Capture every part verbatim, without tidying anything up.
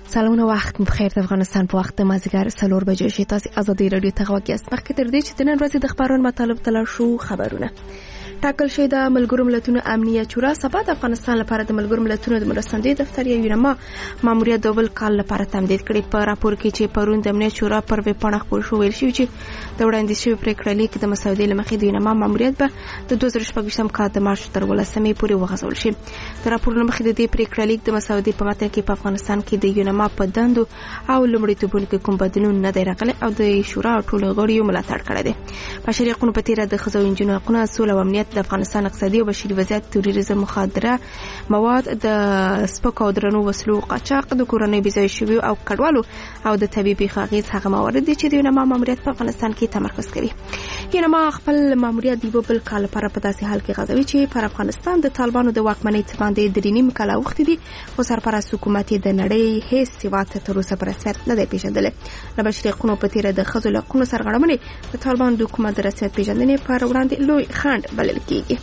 سلام و وخت بخیر. د افغانستان په وخت د مازیګر څلور بجې شي. تاسو ازادي رادیو ته غوږ یاست. مخکې تر دې چې د نن ورځې د خبرونو مطالب تلل شو خبرونه ټاکل شوی د ملګرو ملتونو امنیت شورا سبا د افغانستان لپاره د ملګرو ملتونو د مرستندوی دفتر یا یونما ماموریت د بل کال لپاره تمدید کړي. په راپور کې چې پرون د امنیت شورا پر ویب پاڼه خپور شو ویل شوی چې د وړاندیز شوی پریکړه لیک د مسودې لمخې د یونما ماموریت به د دوه زره شپږم کال د مارچ تر ولسمې پورې وغځول شي. د راپور لمخې د دې پریکړه لیک د مسودې په متن کې په افغانستان کې د یونما په دندو او لومړیتوبونو کې کوم بدلون نه دی راغلی او د شورا ټول غړي ملاتړ کړی دی. بشري حقوقو په تیر د ښځو او نجونو حقوقو سوله او امنیت د افغانستان اقتصادي او بشري وضعیت تروریزم مخدره مواد د سپکو او درنو وسلو قاچاق د کورنۍ بيځای شوی او کډوالو او د طبيبي خاغیز هغه موارد دي چې د یونما ماموریت په افغانستان کې تمرکز کوي. یونما خپل ماموریت دی په بل کال لپاره په داسې حال کې غځوي چې پر افغانستان د طالبانو د واکمنۍ څخه باندې درې نیم کال وخت دي او سرپرست حکومت د نړۍ هیڅ سیوات تر اوسه پر رسمیت نه دی پیژندل. د بشري حقوقو په تیر د ښځو له حقوقو سرغړونې د طالبانو د حکومت د رسمیت پیژندنې پر وړاندې لوی خنډ بلل کیږي.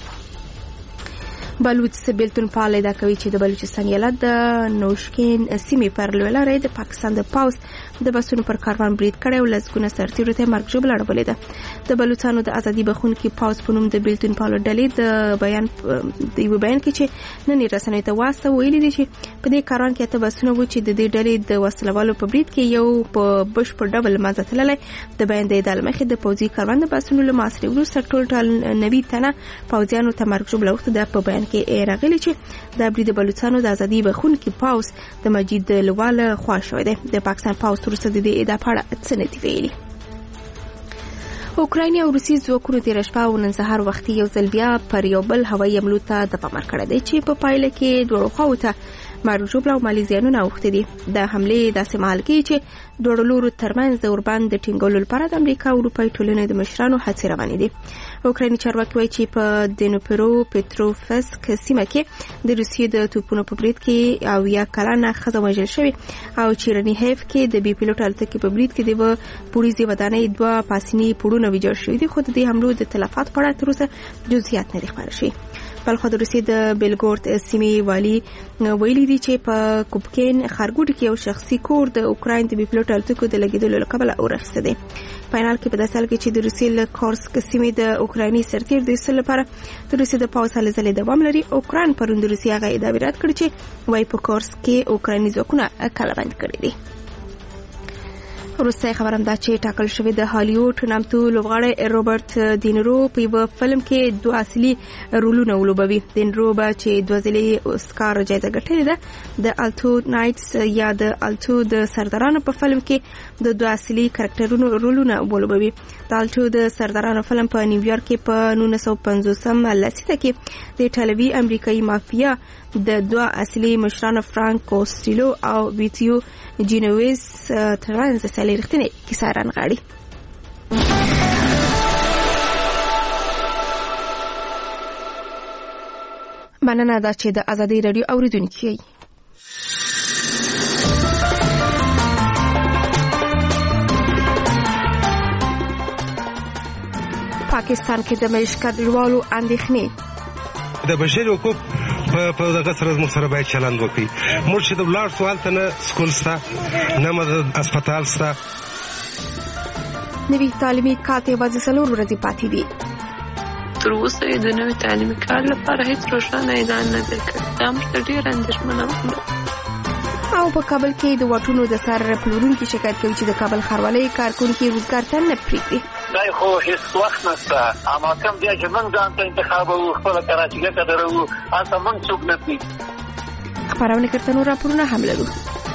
بلوچ بیلتون فعال دا کوي چې د بلوچستان ایالت د نوشکین سیمې پر لوی لارې د پاکستان د پاوس د بسونو پر کاروان برید کړي او لسګونه سرتیرو ته مرګ ژوبل اړولې ده. د بلوچستان د ازادي بخونکي پاوس په نوم د بیلتون فعال ډلې د بیان د یو بیان کې چې نن رسنۍ ته واسطه ویلي دي چې په دې کاروان کې ته بسونه و چې د دې ډلې د وسلوالو په برید کې یو په بشپړ ډول مازه تللی. د بیان د ادعا مخې د پوځي کاروان د بسونو له ماسري وروسته ټول ټال نوي تنه پوځیانو ته مرګ ژوبل وخت د په بیان کې راغلی چې د برید بلوچستان د ازادي بخونکي پاوس د مجید لواله خوا شوی دی. د پاکستان پاوس وروسته د دې ادعا په اړه څه نه دی ویلي. اوکراین او روسي ځواکونو تیر شپه او نن سهار وختي یو ځل بیا پر یو بل هوایي حملو ته د پامر کړی دی چې په پایله کې دوه خواو ته مرګ ژوبل او مالي زیانونه اوښتي دي. د حملې داسې مهال کې چې دوه لورو ترمنځ د اوربند د ټینګولو لپاره د امریکا او اروپایي ټولنې د مشرانو هڅې روانې دي. اوکرایني چارواکي وایي چې په دنیپرو پټروفسک سیمه کې د روسیې د توپونو په برید کې او یا کلانه ښځه وژل شوې او چیرنیهیف کې د بي پیلوټ الوتکې په برید کې د پولیسي ودانۍ دوه پاسني پوړونه ویجاړ شوي دي، خو د دې حملو د تلفات په اړه تر اوسه جزئیات نه دي خبر شوي. بلخو د روسیې د بیلګورد سیمې والی ویلي دي چې په کوپکین خارګوډ کې یو شخصي کور د اوکراین د بي پیلوټ الوتکو د لګیدلو له کبله اورخصه دي. فینال کې په داسې حال کې چې د روسیې له کورسک سیمې د اوکرایني سرتیر د ایستلو لپاره د روسیې د پوځ هلې ځلې دوام لري. اوکراین پرون د روسیې هغه ادعا رد کړې چې وایي په کورسک کې اوکرایني ځواکونه کلابند کړي دي. وروسته خبرم دا چې ټاکل شوی د هالیوډ نامتو لوبغاړی روبرت دینرو په یو فلم کې دوه اصلي رولونه ولوبوي. دینرو به چې دوه ځلې اسکار جایزه ګټلې ده. د الټو نایټس یا د الټو د سردارانو په فلم کې د دوه اصلي کرکټرونو رولونه ولوبوي. د الټو د سردارانو فلم په نیویارک کې په نولس سوه پنځوسم لسیزه کې د ایټالوي امریکایي مافیا د دوه اصلي مشرانو فرانک کوستیلو او ویتیو جینویز ترمنځ سالي رښتینې کیسه رانغاړي. مننه دا چې د ازادي رادیو اوریدونکي یې. پاکستان کې د مشکلاتو اندېښنې د بشري حقوق په دغه سره موږ سره باید چلند وکړي. موږ چې د ولاړ سوال ته نه سکول سته نه مدد اسپیټال سته. نوي تعلیمي کال ته یوازې څلور ورځې پاتې دي. تر اوسه یې د نوي تعلیمي کال لپاره هیڅ روښانه اعلان نه دی کړی. دا موږ ته ډېره اندېښمنه وکړه. او په کابل کې د واټونو د سر پلورونکي شکایت کوي چې د کابل ښاروالۍ کارکونکي روزګار ته نه پرېږدي. دای خو هیڅ وخت نشته. اما کوم بیا چې موږ ځان ته انتخابوو خپله کراچي ګټه درو هلته موږ څوک نه پرېږدي. خپرونه کې نور راپورونه هم لرو.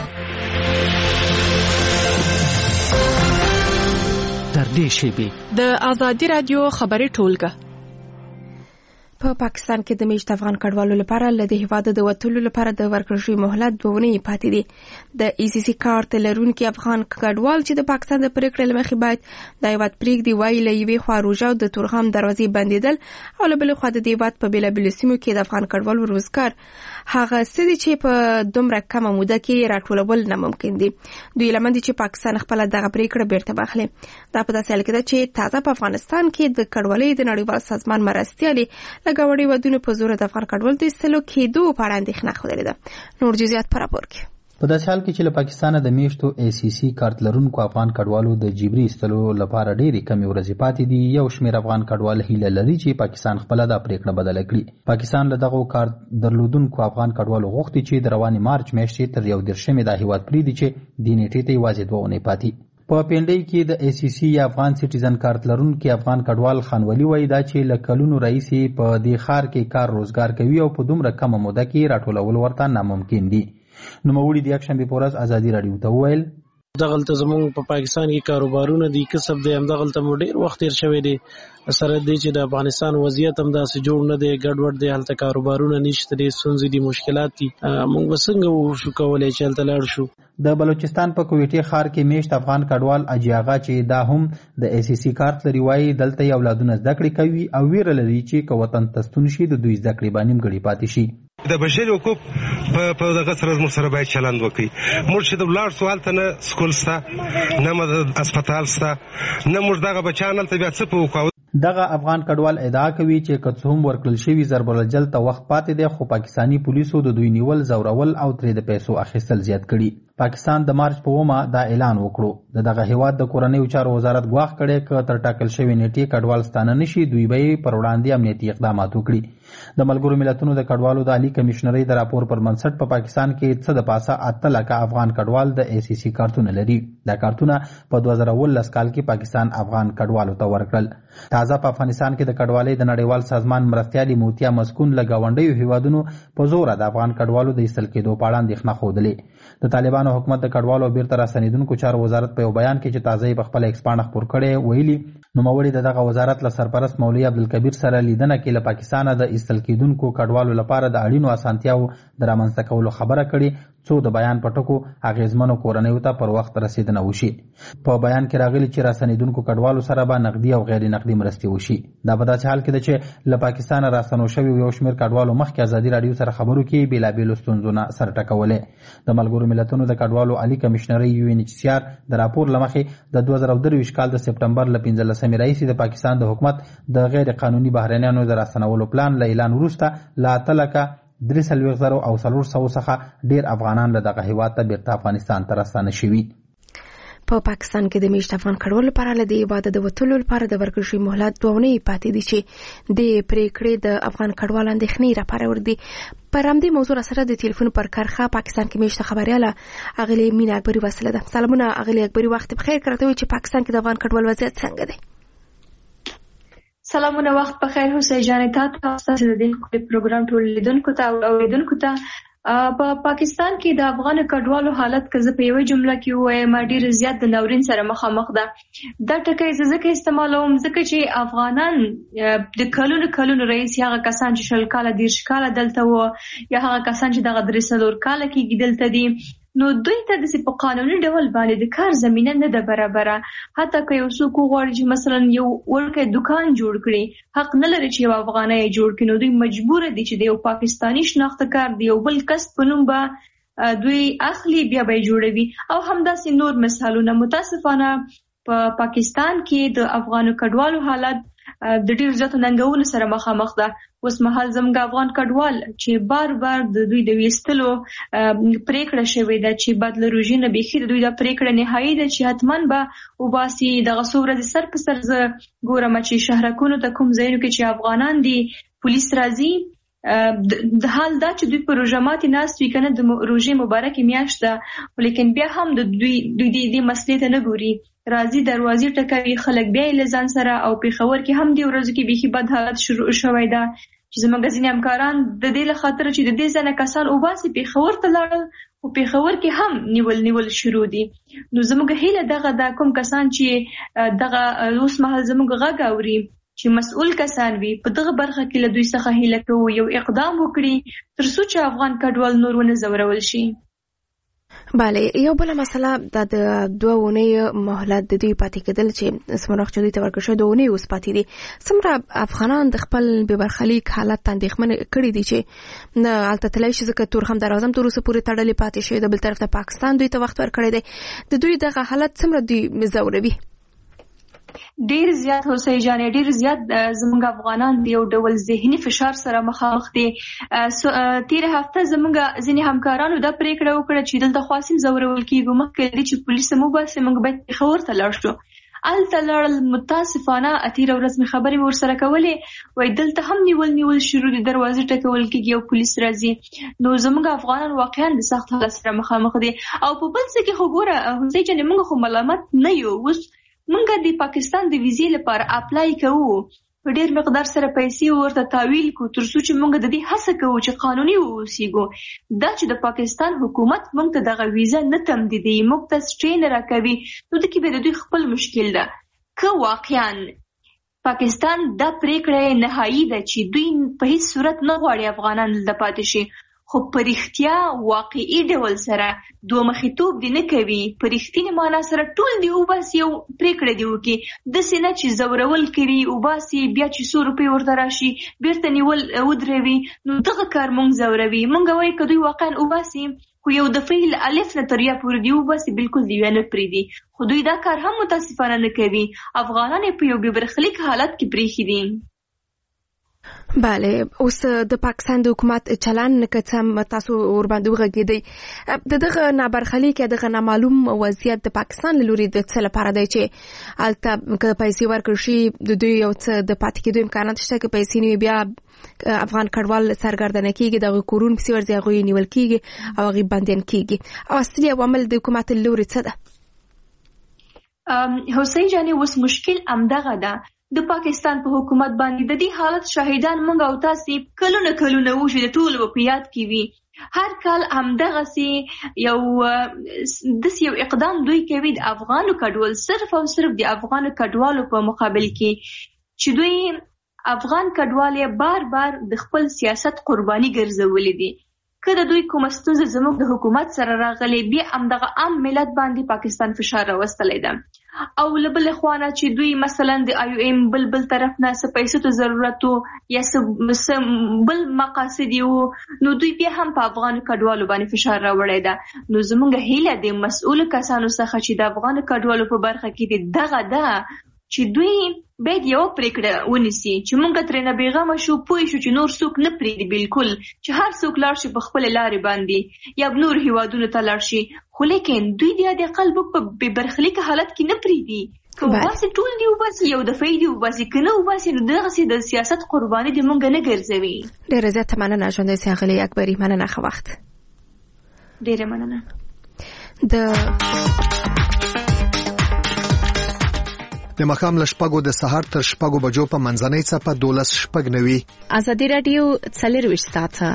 تر دې شیبې د ازادي رادیو خبري ټولګه. په پاکستان کې د میشت افغان کډوالو لپاره له هیواد د وټولو لپاره د ورکړل شوی مهلت دوه ونې پاتې دي. د ای سی سی کارت لرونکي افغان کډوال چې د پاکستان د پریکړې لمخې باید د هیواد پریږدي وایي له یوې خوا روژه د تورغم دروازې بندیدل او له بلې خوا د هیواد په بیلابیلو سیمو کې د افغان کډوالو روزګار هغه څه دي چې په دومره کمه موده کې راټولول ناممکن دي. دوی لمن دي چې پاکستان خپل دغه پریکړه بیرته واخلي. دا په داسې حال کې ده چې تازه په افغانستان کې د کډوالۍ د نړیوال سازمان مرستیالي لګوړې ودونه په زور د افغان کډوال د استلو کېدو په اړه اندېښنه خوده ده. نور جزئیات پر راپور کې. په داسې حال کې چې له پاکستانه د میاشتو ای سی سی کارت لرونکو افغان کډوالو د جبري ایستلو لپاره ډېرې کمې ورځې پاتې دي، یو شمېر افغان کډوال هیله لري چې پاکستان خپله دا پرېکړه بدله کړي. پاکستان له دغو کارت درلودونکو افغان کډوالو غوښتي چې د روانې مارچ میاشتې تر یو دېرشمې دا هېواد پرېږدي چې دې نیټې ته یوازې دوه اونۍ پاتې. په پینډۍ کې د ای سی سی یا افغان سټیزن کارت لرونکي افغان کډوال خانولي وایي دا چې له کلونو راهیسې په دې ښار کې کار روزګار کوي او په دومره کمه موده کې راټولول ورته ناممکن دي. نوموړي د یکشنبې په ورځ ازادي راډیو ته وویل دغلته زموږ په پاکستان کې کاروبارونه دي، کسب دی، همدغلته مو ډېر وخت تېر شوی دی. سره دی چې د افغانستان وضعیت هم داسې جوړ نه دی، ګډوډ دی، هلته کاروبارونه نشته دي، ستونزې دي، مشکلات دي. موږ به څنګه وشو کولی چې هلته لاړ شو. د بلوچستان په کویټې ښار کې میشت افغان کډوال اجي آغا چې دا هم د ای سی سی کارت لري وایي دلته یې اولادونه زده کړې کوي او ویره لري چې که وطن ته ستون شي د دوی زده کړې به نیمګړې پاتې شي. د بشري حقوق په دغه سره موږ سره باید چلند وکړي. موږ چې د ولاړ سو هلته نه سکول شته، نه اسپتال شته، نه موږ دغه بچیان هلته بیا څه په وکړو. دغه افغان کډوال ادعا کوي چې که څه هم ورکړل شوي ضرب الجل ته وخت پاتې دی، خو پاکستاني پولیسو د دوی نیول، زورول او ترې د پیسو اخیستل زیات کړي. پاکستان د مارچ په اومه دا اعلان وکړو. د دغه هیواد د کورنیو چارو وزارت ګواښ کړی که تر ټاکل شوې نیټې کډوال ستانه نشي، دوی به یې پر وړاندې امنیتي اقدامات وکړي. د ملګرو ملتونو د کډوالو د عالي کمیشنرۍ د راپور پر بنسټ په پاکستان کې څه د پاسه اته لکه افغان کډوال د ای سی سی کارتونه لري. دا کارتونه په دوه زره اوولس کال کې پاکستان افغان کډوالو ته ورکړل. تازه په افغانستان کې د کډوالۍ د نړیوال سازمان مرستیالي موتیا مسکون له ګاونډیو هیوادونو په زوره د افغان کډوالو د ایستل کېدو په اړه اندېښنه ښودلې. د طالبانو حکومت د کډوالو او بیرته راستنېدونکو چارو وزارت په یو بیان کې چې تازه یې په خپله ایکس پاڼه خپور کړی ویلي نوموړي د دغه وزارت له سرپرست مولوي عبدالکبیر سره لیدنه کې له پاکستانه د ایستل کېدونکو کډوالو لپاره د اړینو اسانتیاوو د رامنځته کولو خبره کړې څو د بیان په ټکو اغېزمنو کورنیو ته پر وخت رسېدنه وشي. په بیان کې راغلي چې راستنېدونکو کډوالو سره به نقدي او غیر نقدي مرستې وشي. دا په داسې حال کې ده چې له پاکستانه راستنو شوي یو شمېر کډوالو مخکې ازادي راډیو سره خبرو کې بېلابېلو ستونزو نه سر ټکولی. د ملګرو ملتونو د کډوالو عالي کمیشنرۍ یو ان ایچ سی آر د راپور له مخې د دوه زره درویشت کال د سپټمبر له پنځلسمې راهیسې د پاکستان د حکومت د غیر قانوني بهرنیانو د راستنولو پلان له اعلان وروسته له اته لکه درې څلوېښت زرو او څلور سوو څخه ډېر افغانان له دغه هېواد ته بېرته افغانستان ته راستانه شوي. په پاکستان کې د میشت افغان کډوالو لپاره له دې هېواده د وتلو لپاره د ورکړل شوي مهلت دوه اونۍ پاتې دي چې د پرېکړې د افغان کډوالو اندېښنې راپارول دي. پر همدې موضوع سره د ټلیفون پر کرښه پاکستان کې میشته خبریاله اغلې مینا اکبري وصله ده. سلامونه اغلې اکبري، وخت بخیر. کړه ته چې پاکستان کې د افغان کډوالو وضعیت څنګه دی؟ سلامونه، وخت بخیر حسین جانې، تاسو ته د دې پروګرام ټول لیدونکو ته او اوریدونکو ته. په پاکستان کې د افغان کډوالو حالت که زه په یوه جمله کې ووایم ډېر زیات د ناورین سره مخامخ ده. دا ټکی زه ځکه استعمالوم ځکه چې افغانان د کلونو کلونو راهیسې هغه کسان چې شل کاله دېرش کاله دلته وو یا هغه کسان چې دغه درې څلور کاله کېږي دلته دي، نو دوی ته داسې په قانوني ډول باندې د کار زمینه نه ده برابره. حتی که یو څوک وغواړي چې مثلا یو وړکی دکان جوړ کړي، حق نه لري چې یو افغانی یې جوړ کړي، نو دوی مجبوره دي چې د یو پاکستاني شناخته کار د یو بل کس په نوم به دوی اخلي، بیا به یې جوړوي. او همداسې نور مثالونه. متاسفانه په پاکستان کې د افغانو کډوالو حالت د ډېرو زیاتو ننګونو سره مخامخ ده. اوس مهال زموږ افغان کډوال چې بار بار د دوی د ویستلو پریکړه شوې ده چې بعد له روژې نه بیخي د دوی دا پریکړه نهایي ده چې حتما به وباسي. دغه څو ورځې سر په سر زه ګورم چې شهرکونو ته کوم ځایونو کې چې افغانان دي پولیس راځي. د حال دا چې دوی په روژه ماتې ناست وي که نه، د روژې مبارکې میاشت ده، لیکن بیا هم د دوی دوی دې مسلې ته نه ګوري. راځي دروازې ټکوي خلک، بیا یې له ځان سره. او پېښور کې هم دې ورځو کې بیخي بد حالت شروع شوی ده چې زموږ ځینې همکاران د دې له خاطره چې د دې ځای نه کسان وباسي پېښور ته لاړل، خو پېښور کې هم نیول نیول شروع دي. نو زموږ هیله دغه ده کوم کسان چې دغه اوس مهال زموږ غږ اوري چې مسؤل کسان وي په دغه برخه کې له دوی څخه هیله کوو یو اقدام وکړي تر څو چې افغان کډوال نور ونه ځورول شي. بله، یو بله مسله دا د دوه اونۍ مهلت د دوی پاتې کېدل چې څومره وخت چې دوی ته ورکړل شوی دوه اونۍ اوس پاتې دي. څومره افغانان د خپل بېبرخلیک حالت ته اندېښمن کړي دي چې نه هلته تللی شي ځکه تورخم دروازه هم تر اوسه پورې تړلې پاتې شوې ده، بل طرف ته پاکستان دوی ته وخت ورکړی دی. د دوی دغه حالت څومره دوی ځوروي؟ ډیر زیات هوسۍ جانې ډیر زیات زموږ افغانان د یو ډول ذهني فشار سره مخامخ دي. تیر هفته زموږ ځینې همکارانو دا پریکړه وکړه چې دلته خاصم زورول کیږي، مخکې دې چې پولیس مو باسي موږ باید پېښور ته لاړ شو. هلته لاړل، متاسفانه تېره ورځ مې خبرې مې ورسره کولې، وایي دلته هم نیول نیول شروع دي، دروازې ټکول کېږي او پولیس راځي. نو زموږ افغانان واقعا د سخت حالت سره مخامخ دي. او په بل څه کې خو ګوره هوسۍ جانې موږ خو ملامت نه یو. اوس موږ د پاکستان د ویزې لپاره اپلای کوو، په ډیر مقدار سره پیسې ورته تحویل کو تر څو چې موږ د دې هڅه کوو چې قانوني واوسېږو. دا چې د پاکستان حکومت موږ ته دغه ویزه نه تمدیدوي، موږ ته سټې نه راکوي، نو دغه به د دوی خپل مشکل ده. که واقعا پاکستان دا پریکړه نهایی ده چې دوی په هیڅ صورت نه غواړي افغانان دلته پاتې شي، خو په رښتیا واقعي ډول سره دوه مخیتوب دې نه کوي، په رښتینې معنا سره ټول دې وباسي او پریکړه دې وکړي، داسې نه چې زورول کوي وباسي بیا چې څو روپۍ ورته راشي بیرته نیول ودروي. نو دغه کار موږ زوروي. موږ وایو که دوی واقعا وباسي خو یو د فعل الف نه تر یا پورې دی وباسي، بالکل دی نه پرېږدي، خو دوی دا کار هم متاسفانه نه کوي. افغانان یې په یو بې برخلیک حالت کې پرېښي دي. بله، اوس د پاکستان د حکومت چلن که څه تاسو ورباندې وغږېدئ، د دغه نابرخلیک یا دغه نامعلوم وضعیت د پاکستان له لوري د څه لپاره دی چې هلته که پیسې ورکړل شي د دوی یو څه د پاتې کېدو امکانات شته، که پیسې نه وي بیا افغان کډوال سرګردانه کېږي، د هغوی کورونه پسې ورځي، هغوی نیول کېږي او هغوی بندیان کېږي. او اصلي عوامل د حکومت له لوري څه ده؟ هوسۍ جانې اوس مشکل همدغه ده. د پاکستان په حکومت باندې د دې حالت شاهدان موږ او تاسو کلونه کلونه وو چې د ټولو په یاد کې وي. هر کال همدغسې یو داسې یو اقدام دوی کوي د افغانو کډوال، صرف او صرف د افغانو کډوالو په مقابل کې، چې دوی افغان کډوال یې بار بار د خپل سیاست قرباني ګرځولي دي. که د دوی کومه ستونزه زموږ د حکومت سره راغلی، بیا همدغه عام ملت باندې پاکستان فشار راوستلی ده. او له بلې خوا نه چې دوی مثلا د آی او ایم بل بل طرف نه څه پیسو ته ضرورت و یا څه بل مقاصد یې، نو دوی بیا هم په افغانو کډوالو باندې فشار راوړی ده. نو زموږ هیله د مسؤلو کسانو څخه چې د افغانو کډوالو په برخه کې دغه ده چې دوی باید یو پریکړه ونیسي چې موږ ترېنه بېغمه شو، پوه شو چې نور څوک نه پرېږدي، بالکل چې هر څوک لاړ شي په خپلې لارې باندې یا نور هیوادونو ته لاړ شي، خو لیکن دوی د دې قلب په بې برخلیکه حالت کې نه پرېږدي. که وباسي ټول دې وباسي، یو دفعه دې وباسي، که نه وباسي نو دغسې د سیاست قرباني دې موږ نه ګرځوي. ډېره زیاته مننه ژوندی ښاغلې اکبري، مننه، ښه وخت. ډېره مننه. د د ماښام له شپږو د سهار تر شپږو بجو په منځنۍ څپه دولس شپږ نوي. ازادي راډیو څلرویشت ساعته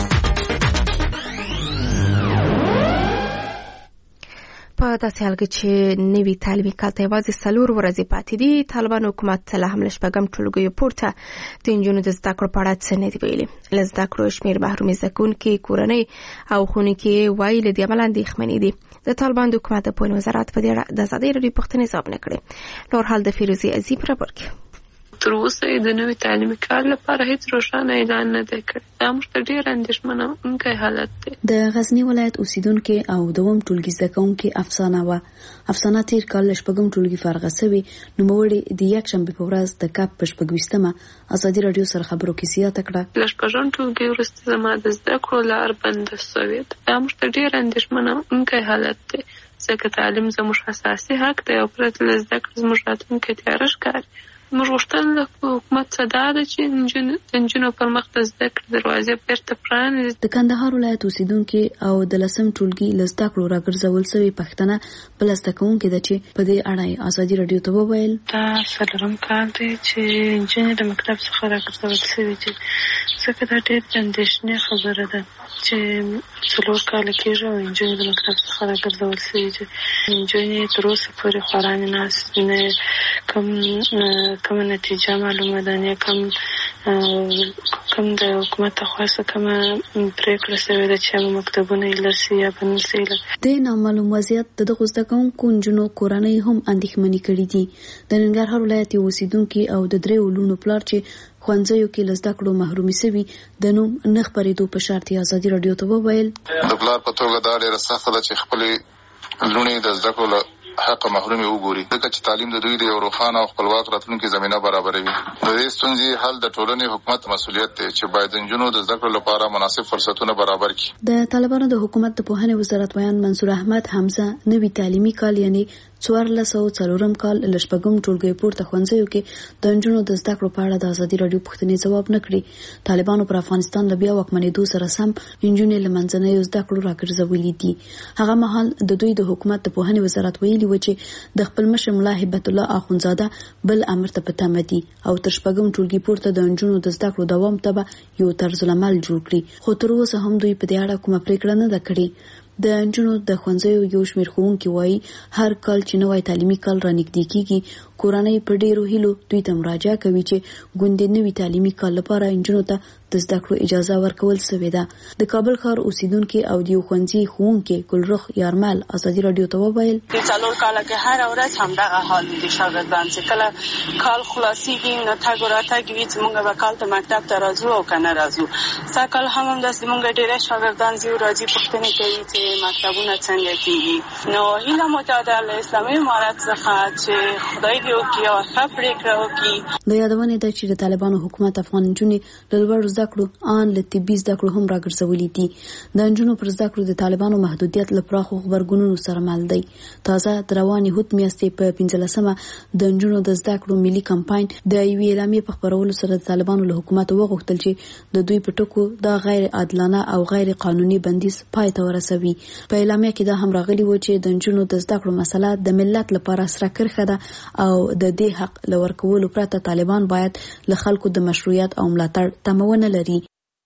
په داسې حال کې چې نوي تعلیمي کال ته یوازې څلور ورځې پاتې دي، طالبان حکومت لا هم له شپږم ټولګیو پورته د نجونو د زده کړو په اړه څه نه دي ویلي. له زده کړو شمېر محرومې زده کوونکي، کورنۍ او ښوونکي وایي له دې امله اندېښمنې دي. د طالبان د حکومت د پوهنې وزارت په دې اړه د ازادي راډیو پوښتنې ځواب نه کړې. نور حال د فیروزي عزیب راپور کوي. تر اوسه یې د نوي تعلیمي کال لپاره هیڅ روښانه اعلان نه دی کړی. دا موږ ته ډېر اندېښمنونکی حالت دی. د غزني ولایت اوسیدونکي او دوم ټولګي زده کوونکي افسانه وه. افسانه تېر کال له شپږم ټولګي فارغه سوې، نوموړې د یکشنبې په ورځ د کب په شپږویشتمه ازادي راډیو سره خبرو کې زیاته کړه. له شپږم ټولګي وروسته زما د زده کړو لار بنده سوې ده. دا موږ ته ډېر اندېښمنونکی حالت دی، ځکه تعلیم زموږ اساسي حق دی او پرته له زده کړې زموږ راتلونکی تیاره ښکاري. موږ غوښتنه له حکومت څخه دا ده چې د نجونو پر مخ د زده کړې دروازې بیرته پرانیزي. د کندهار ولایت اوسیدونکي او د لسم ټولګي له زده کړو راګرځول سوې پښتنه بله زده کوونکې ده چې په دې اړه یې ازادي راډیو ته وویل. دا څلورم کال دی چې نجونې د مکتب څخه راګرځول سوې دي، ځکه دا ډېر د اندېښنې خبره ده چې څلور کاله کېږي او نجونې د مکتب څخه راګرځول سوې دي. نجونې تر اوسه پورې خورا ناستې نه کوم کومه نتیجه معلومه ده، نه کوم کوم د حکومت لخوا څخه کومه پرېکړه شوې ده چې به مکتبونه ایله سي یا به نه سي ایله. د نامعلوم وضعیت د دغو زده کوونکو نجونو کورنۍ هم اندېښمنې کړي دي. د ننګرهار ولایت یو اوسیدونکي او د درېیو لوڼو پلار چې ښوونځیو کې له زده کړو محرومې سوي، د نوم نه خپرېدو په شرط یې ازادي راډیو ته وویل. د پلار په توګه دا ډېره سخته ده چې خپلې لوڼې د زده کړو حق محرومي وګوري ځکه چې تعلیم د دوی د یو روښانه او خپلواک راتلونکي زمينه برابروي. د دې ستونزې حل د ټولنې حکومت مسؤلیت دی چې باید د نجونو د زده کړو لپاره مناسب فرصتونه برابر کړي. د طالبانو د حکومت د پوهنې وزارت ویان منصور احمد حمزه نوي تعلیمي کال یعنی څوارلس سوه څلورم کال له شپږم ټولګي پورته ښوونځیو کې د نجونو د زده کړو په اړه د ازادي راډیو پوښتنې ځواب نه کړي. طالبانو پر افغانستان له بیا واکمنېدو سره سم نجونې له منځنیو زده کړو راګرځولې دي. هغه مهال د دوی د حکومت د پوهنې وزارت ویلي و چې د خپل مشر ملا هبت الله اخونزاده بل امر ته په تمه دي او تر شپږم ټولګي پورته د نجونو د زده کړو دوام ته به یو طرز العمل جوړ کړي. خو تر اوسه هم دوی په دې اړه کومه پریکړه نه ده کړې. د نجونو د ښوونځیو یو شمېر ښوونکي وایي هر کال چې نوی تعلیمي کال رانږدې کیږي کورنۍ په ډېرو هیلو دوی ته مراجعه کوي چې ګوندې نوي تعلیمي کال لپاره نجونو ته د زده کړو اجازه ورکول شوې ده. د کابل ښار اوسیدونکي او د یو ښوونځي ښوونکي ګلرخ یارمل ازادي راډیو ته وویل د څلور کاله کې هر ورځ همدغه حال دی شاګردان چې کله کال خلاصېږي نو تګ راتګ وي چې موږ به کال ته مکتب ته راځو او که نه راځو. سږکال هم همداسې موږ ډېری شاګردان ځي راځي پوښتنې کوي چې مکتبونه څنګه کېږي. نو هیله مو دا ده له اسلامي امارت څخه چې خدای دې وکړي او ښه پرېکړه وکړي. د یادونې ده چې د طالبانو حکومت افغان نجونې له لوړو زده کړو ان له طبي زده کړو هم راګرځولې دي. د نجونو پر زده کړو د طالبانو محدودیت له پراخو غبرګونونو سره مل دی. تازه د روانې هوت میاشتې په پنځلسمه د نجونو د زده کړو ملي کمپاین د یوې اعلامیې په خپرولو سره د طالبانو له حکومت وغوښتل چې د دوی په ټکو د غیر عادلانه او غیر قانوني بندیز پای ته ورسوي. په اعلامیه کې دا هم راغلي و چې د نجونو د زده کړو مسله د ملت لپاره سره کرښه ده او د دې حق لور کولو پرته طالبان باید له خلکو د مشروعیت او ملاتړ تمه ونه لري.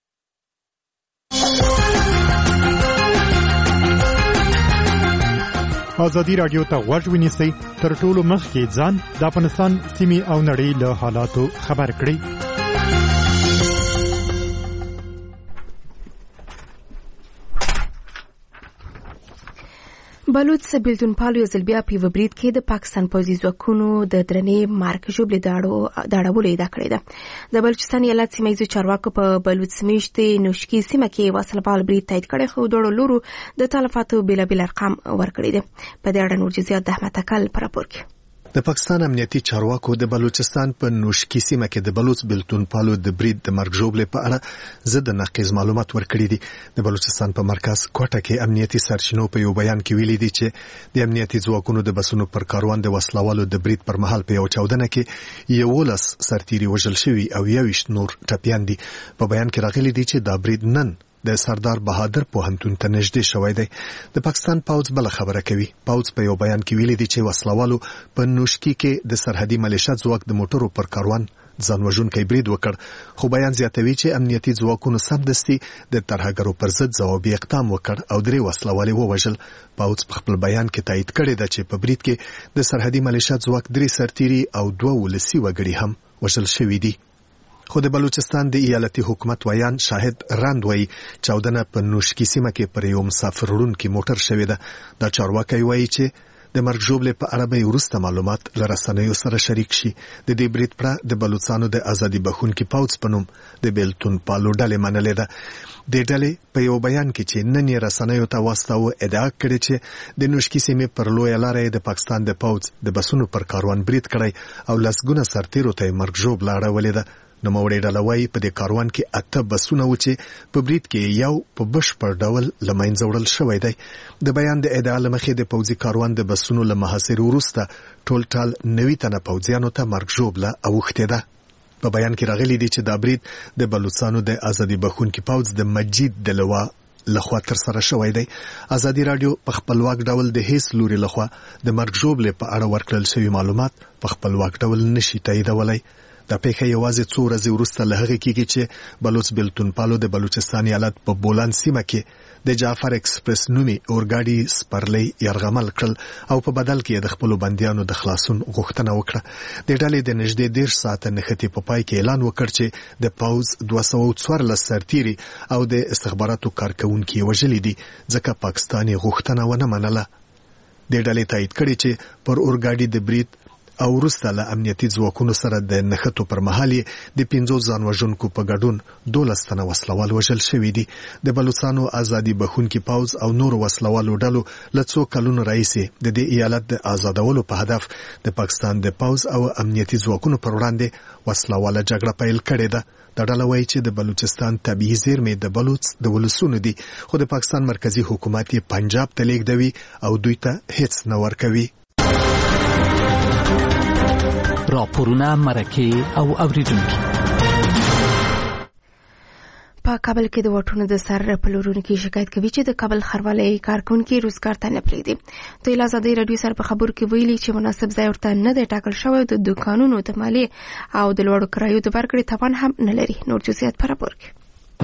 ازادي راډیو ته غوږ ونیسئ تر ټولو مخکې ځان د افغانستان سیمې او نړۍ له حالاتو خبر کړئ. بلوچ بیلتون پالو یو ځل بیا په یوه برید کې د پاکستان پوځي ځواکونو د درنې مارک ژوبلې د اړولو ادعا کړې ده. د بلوچستان ایالت سیمه ییزو چارواکو په بلوچ میشتې نوشکي سیمه کې وسلوال برید تایید کړی خو دواړو لورو د تلفاتو بېلابېل ارقام ورکړي دي. په دې اړه نور جزئیات د احمد اکل په راپور کې. د پاکستان امنیتي چارواکو د بلوچستان په نوشکی سیمه کې د بلوچ بیلتون پالو د برید د مرګ ژوبلې په اړه زده ناقص معلومات ورکړي دي. د بلوچستان په مرکز کوټه کې امنیتي سرچینو په یو بیان کې ویلي دي چې د امنیتي ځواکونو د بسونو پر کاروان د وسلوالو د برید پر مهال په یو چاودنه کې یولس سرتیري وژل شوي او یویشت نور ټپیان دي. په بیان کې راغلي دي چې دا برید نن د سردار بهادر پوهنتون ته نږدې شوی دی. د پاکستان پوځ بل خبره کوي. پوځ په یو بیان کې ویلي دي چې وسلوالو په نوشکی کې د سرحدي ملیشیا ځواک د موټرو پر کاروان ځان وژونکی برید وکړ. خو بیان زیاتوي چې امنیتي ځواکونو سمدستي د ترهګرو پر ضد ځوابي اقدام وکړ او درې وسلوال ووژل. پوځ په خپل بیان کې تایید کړی دی چې په برید کې د سرحدي ملیشیا ځواک درې سرتیري او دوه ولسي وګړي هم وژل شوي دي. خو د بلوچستان د ایالتي حکومت ویان شاهد راند وایي چاودنه په نوشکی سیمه کې پر یو مسافر وړونکي موټر شوې ده. دا چارواکي وایي چې د مرګ ژوبلې په اړه به وروسته معلومات له رسنیو سره شریک شي. د دې برید پر د بلوچستانو د ازادي بخښونکي پوځ په نوم د بیلتون پالو ډلې منلې ده. د ډلې په یو بیان کې چې نن یې رسنیو ته واستاوه ادعا کړې چې د نوشکی سیمې پر لویه لاره د پاکستان د پوځ د بسونو پر کاروان برید کړی او لسګونه سرتیرو ته مرګ ژوبله اړولې ده. نو موري ډلوي په دې کاروان کې اته بسونه و چې په برید کې یو په بشپړ ډول لمنځه وړل شوی دی. د بیان د ادعا لمخې د پوځي کاروان د بسونو له محاصرې وروسته ټول ټال نوي تنه پوځیانو ته مرګ ژوبله اوښتې ده. په بیان کې راغلي دي چې دا برید د بلوچستانو د ازادي بخښونکي پوځ د مجید د لوا لخوا تر سره شوی دی. ازادي راډیو په خپلواک ډول د هیڅ لوري لخوا د مرګ ژوبلې په اړه ورکړل شوی معلومات په خپلواک ډول نشي تاییدولای. دا پیښه یوازې څو ورځې وروسته له هغې کېږي چې بلوچ بیلتون پالو د بلوچستان ایالت په بولان سیمه کې د جعفر ایکسپریس نومي اورګاډي سپرلۍ یرغمل کړل او په بدل کې د خپلو بندیانو د خلاصون غوښتنه وکړه. د ډلې د نږدې دېرش ساعته نښتې په پای کې اعلان وکړ چې د پوځ دوه سوه څوارلس سرتیري او د استخباراتو کارکوونکي وژلي دي ځکه پاکستان یې غوښتنه ونه منله. د ډلې تایید کړي چې پر اورګاډي د برید او وروسته له امنیتي ځواکونو سره د نښتو پر مهال د پنځو ځان وژونکو په ګډون دولس تنه وسلوال وژل شوي دي. د بلوچستان ازادي بخونکي پوځ او نور وسلوالو ډلو له څو کلونو راهیسې د دې ایالت د آزادولو په هدف د پاکستان د پوځ او امنیتي ځواکونو پر وړاندې وسلواله جګړه پیل کړې ده. دا ډله وایي چې د بلوچستان طبیعي زیرمې د بلوچ د ولسونو دي، خو د پاکستان مرکزی حکومت یې پنجاب ته لیږدوي او دوی ته هیڅ نه ورکوي. راپورونه، مرکې او اوریدونکي. په کابل کې د واټونو د سر پلورونکي شکایت کوي چې د کابل ښاروالۍ کارکونکي روزګار ته نه پرېږدي. دوی له ازادۍ راډیو سره په خبرو کې ویلي چې مناسب ځای ورته نه دی ټاکل شوی، د دوکانونو د مالیې او د لوړو کرایو د ورکړې توان هم نه لري. نور جزئیات په راپور کې.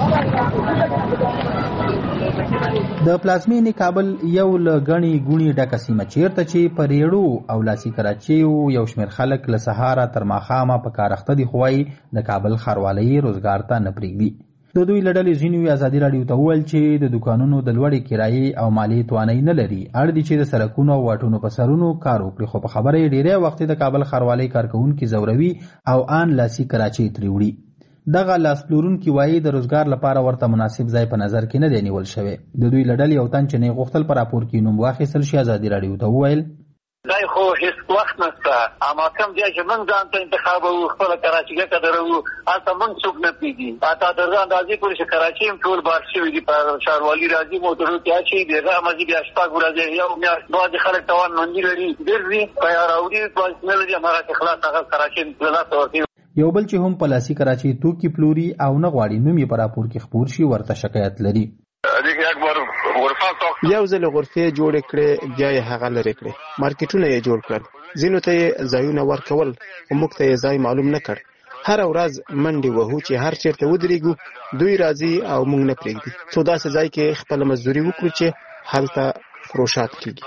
د پلازمینې کابل یو له غني ګونی ډکه سیمه چیرته چې په ریړو او لاسي کراچیو یو شمېر خلک له سهاره تر ماښامه په کار اخته دي، خو وايي د کابل ښاروالۍ روزګار ته نه پرېږدي. د دوی له ډلې ځینو ازادي راډیو ته وویل چې د دوکانونو د لوړې کرایې او مالیې توانایي نه لري، اړ دي چې د سړکونو او واټونو په سرونو کار وکړي، خو په خبره یې ډېری وخت د کابل ښاروالۍ کارکوونکي ځوروي او ان لاسي کراچۍ ترې وړي. دغه لاس پلورونکي وایي د روزګار لپاره ورته مناسب ځای په نظر کې نه دی نیول شوی. د دوی له ډلې یو تن چې نه غوښتل په راپور کې نوم واخیستل شي ازادي راډیو ته وویل دای خو هیڅ وخت نشته، اما کوم ځای چې موږ ځان ته انتخاب وو خپل کراچۍ ته درو هلته موږ څوک نه پیږي. اته درځه اندازې پورې چې کراچۍ هم ټول بار شوي دي په ښاروالي راځي موټرو کې اچي دي غامځي بیا شپږ ورځې یو میاشت بعد خلک توان نه لري ګرځي په راوړي په نه لري هغه خلاص هغه کراچۍ خلاص ورته. یو بل چې هم پلاسي کراچۍ توکي پلوري او نه غواړي نوم یې په راپور کې خپور شي ورته شکایت لري. یو ځل غرفې جوړ کړې بیا یې هغه لري کړې، مارکیټونه یې جوړ کړل، ځینو ته یې ځایونه ورکول او موږ ته یې ځای معلوم نه کړ. هر ورځ منډې وهو چې هر چیرته ودرېږو دوی راځي او موږ نه پرېږدي، څو داسې ځای کې خپل مزدوري وکړو چې هلته فروشات کیږي.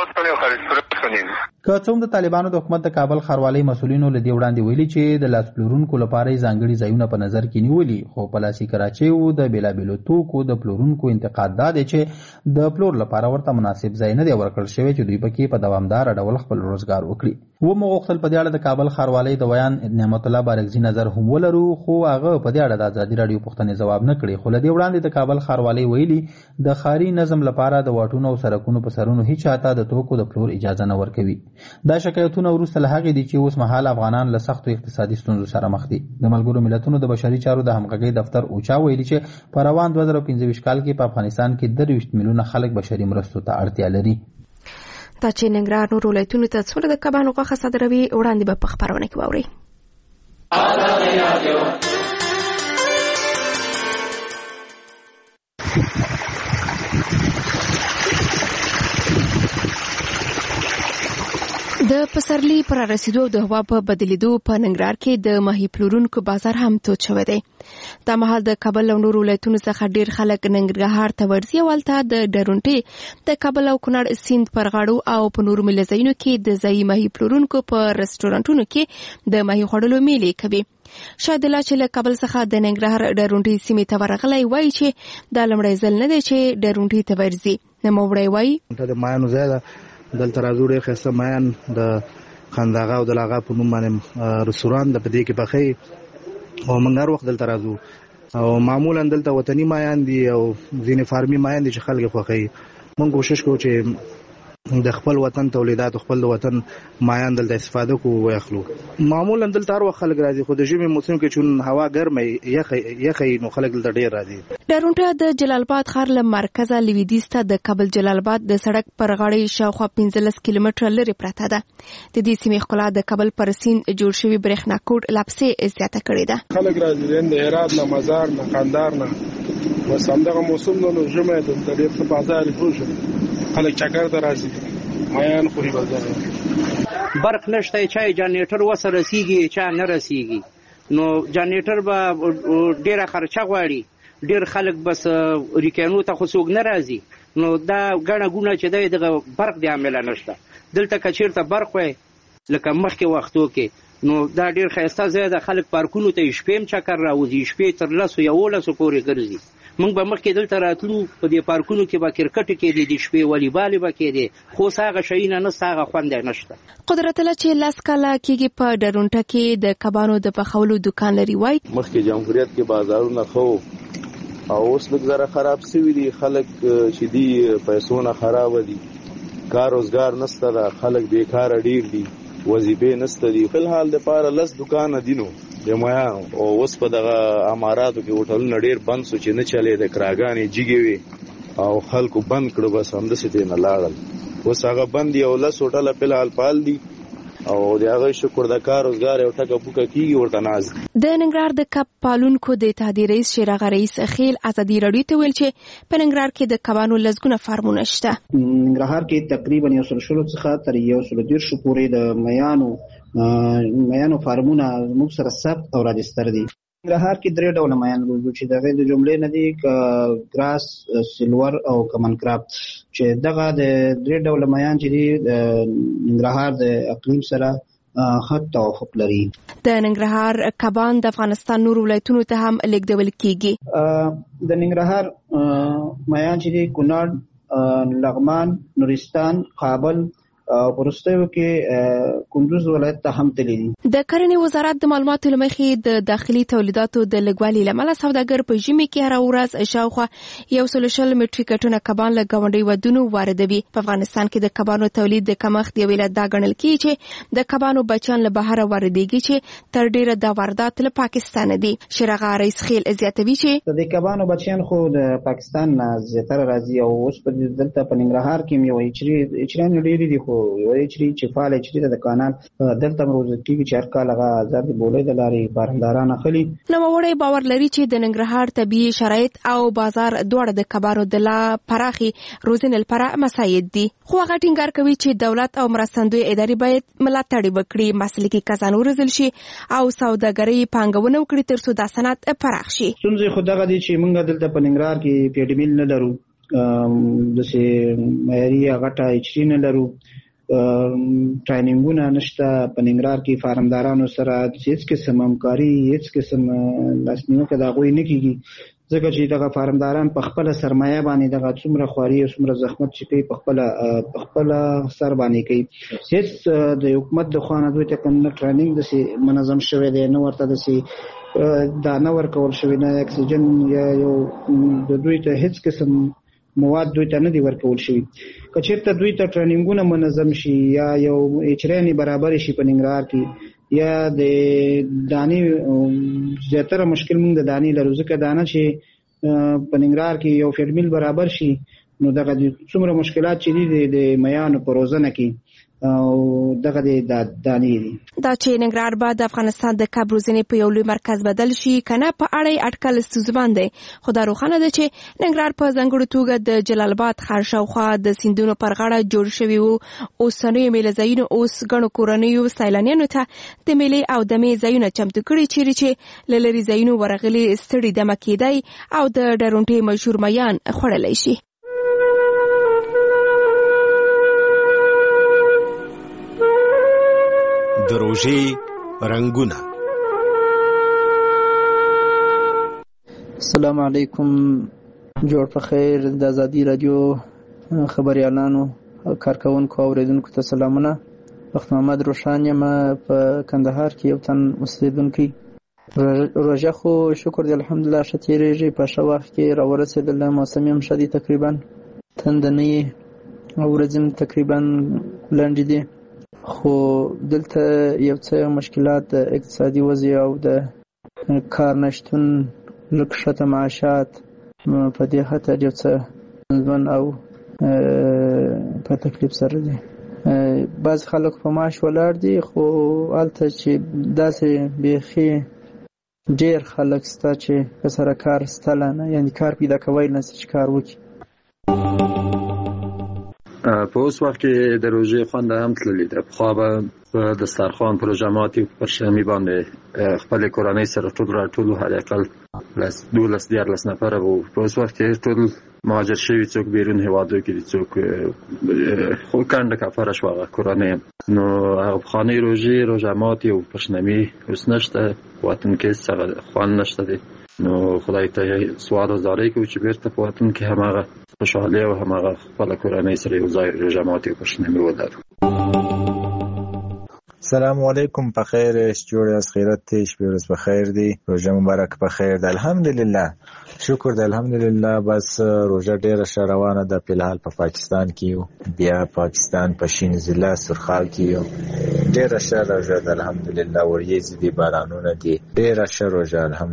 که څوم د طالبانو د حکومت د کابل ښاروالۍ مسؤلینو له دې وړاندې ویلي چې د لاس پلورونکو لپاره ځانګړي ځایونه په نظر کې نیولي، خو پلاسي کراچیو د بیلابیلو توکو د پلورونکو انتقاد دا دی چې د پلور لپاره ورته مناسب ځای نه دی ورکړل شوی چې دوی پکې په دوامدار ډول خپل روزګار وکړي. و مو غوښتل په دې اړه د کابل ښاروالۍ د ویان نعمت الله بارکزي نظر هم ولرو، خو هغه په دې اړه د ازادي راډیو پوښتنې ځواب نه کړي. خو له دې وړاندې د کابل ښاروالۍ ویلي د ښاري نظم لپاره د واټونو او سړکونو په سرونو هیڅ چاته د توکو د پلور اجازه نه ورکوي. دا شکایتونه وروسته له هغې دي چې اوس مهال افغانان له سختو اقتصادي ستونزو سره مخ دي. د ملګرو ملتونو د بشري چارو د همغږۍ دفتر اوچا ویلي چې په روان دوه زره پنځه ویشت کال کې په افغانستان کې درویشت میلیونه خلک بشري مرستو ته اړتیا لري. دا چې ننګرهار نور ولایتونو ته څومره د کبانو غوښه صادروي وړاندې به په خپرونه کې واورئ. د پسرلي پر رسیدو د هوا په بدلیدو په ننګرهار کې د ماهي پلورونکو بازار هم تود شوی دی. دا مهال د کابل او نورو ولایتونو څخه ډیر خلک ننګرهار ته ورځي او هلته د ډرونټې د کابل او کونړ سیند پر غاړو او په نورو ملځایونو کې د ځایي ماهي پلورونکو په رستورانټونو کې د ماهي خوړلو میلې کوي. شاید الله چې له کابل څخه د ننګرهار ډرونټې سیمې ته ورغلی وایي چې دا لومړی ځل نه دی چې ډرونټې ته ورځي. نوموړی وایي د مایانو ځای ده، دلته راځو ډېر ښایسته مایان د خنداغه او د لاغا په نوم باندې رستوران د په دې کې پخوي او موږ هر وخت دلته راځو او معمولا دلته وطني مایان دي او ځینې فارمي مایان دي چې خلک خوښوي. موږ کوشش کوو چې د خپل وطن تولیدات او خپل وطن مایان دلته استفاده کوو واخلو. معمولا دلته هر وخت خلک راځي، خو د ژمي موسم کې چون هوا ګرمه یخی نو خلک دلته ډیر راځي. ډرونټه د جلال آباد ښار له مرکزه لویدیځ ته د کابل جلال آباد د سړک پر غاړې شاوخوا پنځلس کیلومتره لرې پرته ده. د دې سیمې ښکلا د کابل پر سیند جوړ شوي برېښنا کوټ لا پسې زیاته کړې ده. خلک راځي د هرات نه، مزار نه، قندهار نه، بس همدغه موسم نو ژمی دلته ډېر ښه بازار جوړ خلک چکر ته راځي. مایان خوري بازار برق نشته، چای جنریټر وسه رسیږي چا نه رسیږي، نو جنریټر به ډیره خرچه غواړي، ډیر خلک بس ریکانو ته خو څوک نه راځي، نو دا ګڼه ګونه چې دی دغه برق دی عامله نشته. دلته که چېرته برق وای لکه مخکې وختو کې نو دا ډیر ښایسته ځای ده، خلک پارکونو ته شپې هم چکر راوځي، شپې تر لسو یولسو پورې ګرځي، موږ به مخکې دلته راتلو په دې پارکونو کې به کرکټ کېدی د شپې والیبال به کېدی خو هغه شیونه نشته هغه خوند یې نشته. قدرت الله چې لاس کاله کېږي په ډرونټه کې د کبانو د پخولو دکان لري وای مخکې جمهوریت کې بازارونه خو او اوس لږ زره خراب شوي دي خلک چې دي پیسونه خراب دي کار روزګار نشته ده خلک بیکاره ډیر دي وظیفې نشته دي په حال د پاره لس دکان دینو د میا او اوس په دغه اماراتو کې هوټلونه ډیر بند سو چې نه چلے د کراګانې جګې وي او خلکو بند کړو بس هم د سیته نه لاړل اوس هغه بند یو لس هوټل په حال پال دي او د هغه شکر د کار روزګار او ټکه پوکه کیږي ورته ناز د ننګرهار د کب پالونکو د اتحادیې رئیس شیراغ رئیس خیل ازادي رادیو ته ویل چې په ننګرهار کې د کبانو لزګونه فارمونه شته. ننګرهار کې تقریبا یو سل شلو څخه تر یو سل دېرش پورې د میانو میانو فارمونه موږ سره ثبت او راجستر دي. ننګرهار کې درې ډوله میان روزو چې دغه د جملې نه دي ک ګراس سیلور او کمن کراب چې دغه د درې ډوله میان چې دي د ننګرهار د اقلیم سره خط توافق لري. د ننګرهار کبان د افغانستان نور ولایتونو ته هم لیږدول کیږي. د ننګرهار میان چې دي کونړ لغمان نورستان کابل او پرستیو کې کندوز ولایت ته هم تللی دي. د کرنې وزارت د معلوماتو لمخې د داخلي تولیداتو د لګوالي لامل سوداګر په ژمي کې هر ورځ شاوخوا یو سل شل مټریک ټنه کبان له ګاونډي ودونو واردوي. په افغانستان کې د کبانو تولید د کمښت یو علت دا ګڼل کیږي چې د کبانو بچیان له بهر واردېږي چې تر ډیره د واردات له پاکستان دي. شیراغ رئیس خیل زیاتوي چې د کبانو بچیان خو د پاکستان نه زیاتره راځي او اوس په دلته په ننګرهار کې یو اچري اچران ډېری دي خو یو اچري چې فعال اچري د کانال دلته مروز کیږي چې هر کال هغه آزاد بولې د لارې بارنداران اخلي. نوموړی باور لري چې د ننګرهار طبيعي شرایط او بازار دواړه د کبانو د لا پراخي روزنې لپاره مساعد دي. خو هغه ټینګار کوي چې دولت او مرستندوی ادارې باید ملاتړ وکړي مسلکي کسان وروزل شي او سوداګري پانګونه وکړي ترڅو د صنعت پراخ شي. څنګه خو دغه دي چې موږ دلته په ننګرهار کې پیډمیل نه لرو د سه معیاري غټه اچري نه لرو ټریننګونه نشته په ننګرهار کې فارمدارانو سره هیڅ قسم همکاري هیڅ قسم لاسنیوکه دا غوي نه کیږي ځکه چې دغه فارمداران په خپل سرمایه باندې دغه څومره خواري او څومره زحمت چې کوي په خپل په خپل سر باندې کوي. هیڅ د حکومت د خوانه دوی ته کوم ټریننګ د سي منظم شوی دی نه ورته د سي دا نه ورکول شوی نه اکسیجن یا یو د دوی ته هیڅ قسم مواد دوی ته نه دی ورکول شوی. کچېرته دوی ته ټریننګونه منظم شي یا یو اچرانی برابر شي په ننګرهار کې یا د دانی زیاتره مشکل موږ د دانی لرو ځکه دانه چې په ننګرهار کې یو فیډمیل برابر شي نو دغه څومره مشکلات چې دي د میانو په روزنه کې او دغه د دانی دي. دا چې ننګرهار بعد افغانستان د کب روزنې په یو لوی مرکز بدل شي کنه په اړه اټکل ستونزمن دی خو دا روښانه ده چې ننګرهار په ځانګړې توګه د جلال آباد ښار شاوخوا د سیندونو پر غاړه جوړ شوی وو. اوسنیو میله ځایونو اوس ګڼو کورنیو سیلانیانو ته د میلې او دمې ځایونه چمتو کړي چیرې چې له لرې ځایونو ورغلي ستړي دمه کېدی او د ډرونټې مشهور میان خوړلی شي. د روژې رنګونه. السلام علیکم جوړ په خیر د ازادي رادیو خبريالانو کارکونکو اوریدونکو ته سلامونه. وخت محمد روشان یم په کندهار کې یو تن اوسیدونکی. روژه خو شکر دی الحمدلله ښه تېرېږي په ښه وخت کې راورسېدله موسم هم ښه دی تقریبا تنده نه یې ورځې تقریبا لنډې دي خو دلته یو څه مشکلات د اقتصادي وضع او د کار نشتون لږ ښکته معاشات په دې خاطر یو څه ځوان او په تکلیف سره دي. بعض خلک په معاش ولاړ دي خو هلته چې داسې بیخي ډېر خلک شته چې په سره کار ستله نه یعنې کار پیدا کوی نه چې کار وکړي. په اوس وخت کې د روژې خوند هم تللی ده. پخوا به په دسترخوان پروژه ماتي پر شمې باندې خپلې کورنۍ سره ټول راټول وو حداقل دولس دیارلس نفره به وو. په اوس وخت کې ټول مهاجر شوي څوک بیرون هیوادو کې دي، څوک خو کنده کفاره شو هغه کورنۍ نو هغه پخوانۍ روژې روژه ماتې او پشنمي اوس نشته، وطن کې څه خوند نشته دی. نو خدای ته سوال او زاری کوو چې بیرته په وطن کې هماغه خوشحالي او هماغه خپله کورنۍ سره یو ځای روژه ماتې او پشنمي ولرو. سلام علیکم، بخیر جوړ از خیرت تیش بیروز بخیر دی، روژه مبارک بخیر ده. الحمدلله شکر ده الحمدلله. بس روژه ډیره ښه روانه ده په الحال په پاکستان کې یو، بیا پاکستان په شین ضلع سرخال کې یو، ډیره ښه روژه ده الحمدلله. وریځې دي، بارانونه دي، ډیره ښه روژه الحمدلله.